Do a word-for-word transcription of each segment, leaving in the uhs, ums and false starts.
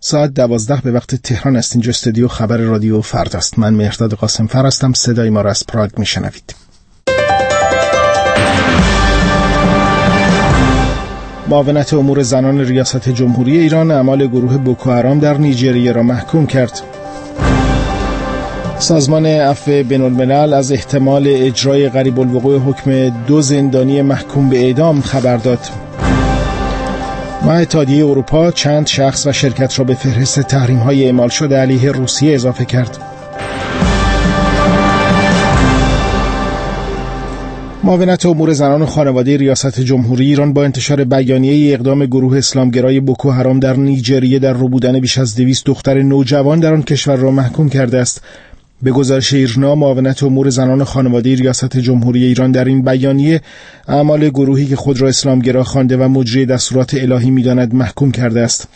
ساعت دوازده به وقت تهران است. اینجا استودیو خبر رادیو فردا است. من مهرداد قاسمفر هستم. صدای ما را از پراگ میشنوید. معاونت امور زنان ریاست جمهوری ایران اعمال گروه بوکوحرام در نیجریه را محکوم کرد. سازمان عفو بین‌الملل از احتمال اجرای قریب الوقوع حکم دو زندانی محکوم به اعدام خبر داد. و اتحادیه اروپا چند شخص و شرکت را به فهرست تحریم‌های اعمال شده علیه روسیه اضافه کرد. معاونت امور زنان و خانواده ریاست جمهوری ایران با انتشار بیانیه اقدام گروه اسلامگرای بوکوحرام در نیجریه در ربودن بیش از دویست دختر نوجوان در آن کشور را محکوم کرده است. به گزارش ایرنا، معاونت امور زنان و خانواده ریاست جمهوری ایران در این بیانیه اعمال گروهی که خود را اسلامگرا خوانده و مجری دستورات الهی می‌داند محکوم کرده است.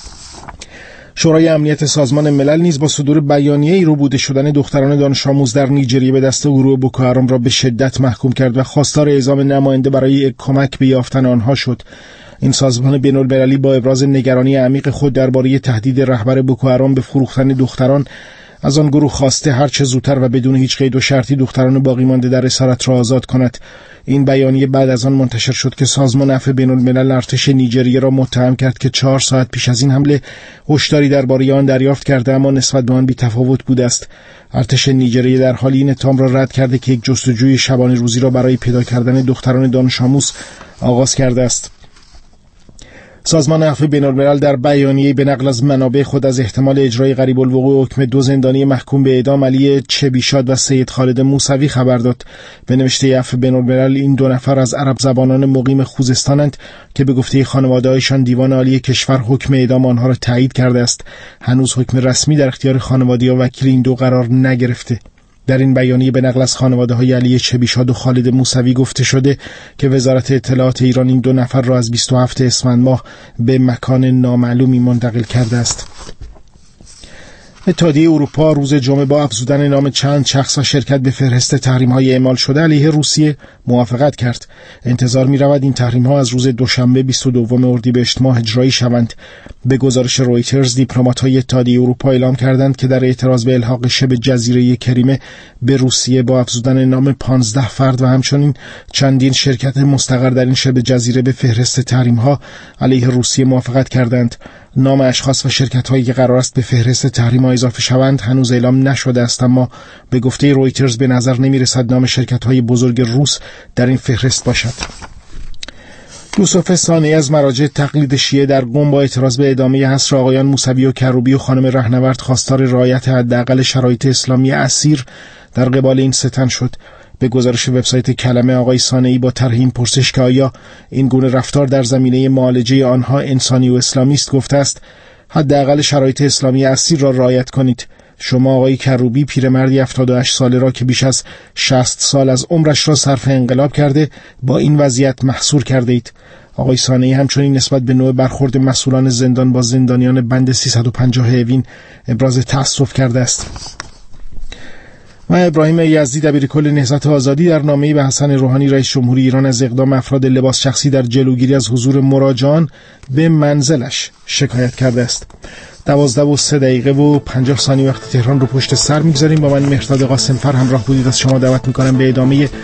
شورای امنیت سازمان ملل نیز با صدور بیانیه‌ای ربوده شدن دختران دانش آموز در نیجریه به دست گروه بوکوحرام را به شدت محکوم کرد و خواستار اعزام نماینده برای کمک به یافتن آنها شد. این سازمان بین‌المللی با ابراز نگرانی عمیق خود درباره تهدید رهبر بوکوحرام به فروختن دختران از آن گروه خواسته هر چه زودتر و بدون هیچ قید و شرطی دختران باقی مانده در اسارت را آزاد کند. این بیانیه بعد از آن منتشر شد که سازمان عفو بین‌الملل ارتش نیجریه را متهم کرد که چهار ساعت پیش از این حمله هشداری درباره آن دریافت کرده اما نسبت به آن بی‌تفاوت بوده است. ارتش نیجریه در حال این اتهام را رد کرده که یک جستجوی شبانه روزی را برای پیدا کردن دختران دانش آموز آغاز کرده است. سازمان عفو بین‌الملل در بیانیه‌ای به نقل از منابع خود از احتمال اجرای قریب الوقوع حکم دو زندانی محکوم به اعدام علی چبیشاد و سید خالد موسوی خبر داد. به نوشته عفو بین‌الملل این دو نفر از عرب زبانان مقیم خوزستانند که به گفته خانواده‌هایشان دیوان عالی کشور حکم اعدام آنها را تایید کرده است. هنوز حکم رسمی در اختیار خانواده و وکیل این دو قرار نگرفته. در این بیانیه به نقل از خانواده‌های علی چبیشاد و خالد موسوی گفته شده که وزارت اطلاعات ایران این دو نفر را از بیست و هفتم اسفند ماه به مکان نامعلومی منتقل کرده است. اتحادیه اروپا روز جمعه با افزودن نام چند شخص و شرکت به فهرست تحریم‌های اعمال شده علیه روسیه موافقت کرد. انتظار می‌رود این تحریم‌ها از روز دوشنبه بیست و دوم اردیبهشت ماه اجرایی شوند. به گزارش رویترز، دیپلمات‌های اتحادیه اروپا اعلام کردند که در اعتراض به الحاق شبه جزیره کریمه به روسیه با افزودن نام پانزده فرد و همچنین چندین شرکت مستقر در این شبه جزیره به فهرست تحریم‌ها علیه روسیه موافقت کردند. نام اشخاص و شرکت‌هایی که قرار است به فهرست تحریم‌ها اضافه شوند هنوز اعلام نشده است، اما به گفته رویترز به نظر نمی‌رسد نام شرکت‌های بزرگ روس در این فهرست باشد. یوسف ثانی از مراجع تقلید شیعه در قم با اعتراض به ادامه حصر آقایان موسوی و کروبی و خانم رهنورد خواستار رعایت حداقل شرایط اسلامی اسیر در قبال این ستم شد. به گزارش وبسایت کلمه، آقای ثانی با طرح این پرسش که آیا این گونه رفتار در زمینه معالجه آنها انسانی و اسلامی است گفته است حداقل شرایط اسلامی اسیر را رعایت کنید. شما آقای کروبی پیرمردی هفتاد و هشت ساله را که بیش از شصت سال از عمرش را صرف انقلاب کرده با این وضعیت محصور کرده اید. آقای ثانی همچنین نسبت به نوع برخورد مسئولان زندان با زندانیان بند سیصد و پنجاه اوین ابراز تأسف کرده است. و ابراهیم یزدی دبیرکل نهضت آزادی در نامه‌ای به حسن روحانی رئیس جمهوری ایران از اقدام افراد لباس شخصی در جلوگیری از حضور مراجعان به منزلش شکایت کرده است. دوازده و سه دقیقه و پنجاه ثانیه وقت تهران رو پشت سر میگذاریم. با من مهرداد قاسمفر همراه بودید. از شما دعوت میکنم به ادامه